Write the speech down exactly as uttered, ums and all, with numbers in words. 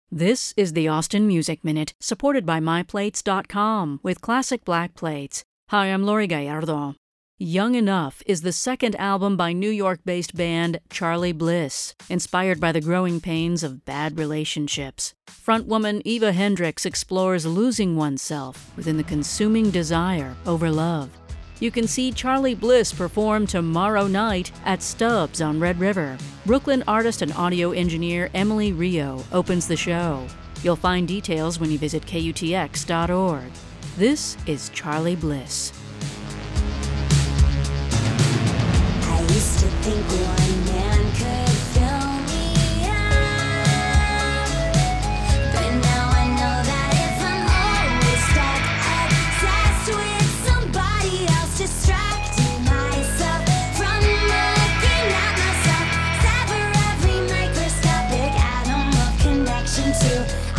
This is the Austin Music Minute, supported by my plates dot com with classic black plates. Hi, I'm Lori Gallardo. Young Enough is the second album by New York-based band Charly Bliss, inspired by the growing pains of bad relationships. Frontwoman Eva Hendricks explores losing oneself within the consuming desire over love. You can see Charly Bliss perform tomorrow night at Stubbs on Red River. Brooklyn artist and audio engineer Emily Rio opens the show. You'll find details when you visit K U T X dot org. This is Charly Bliss. I used to think one man could fill me up, but now I know that if I'm always stuck, obsessed with somebody else, distracting myself from looking at myself, sever every microscopic atom of connection to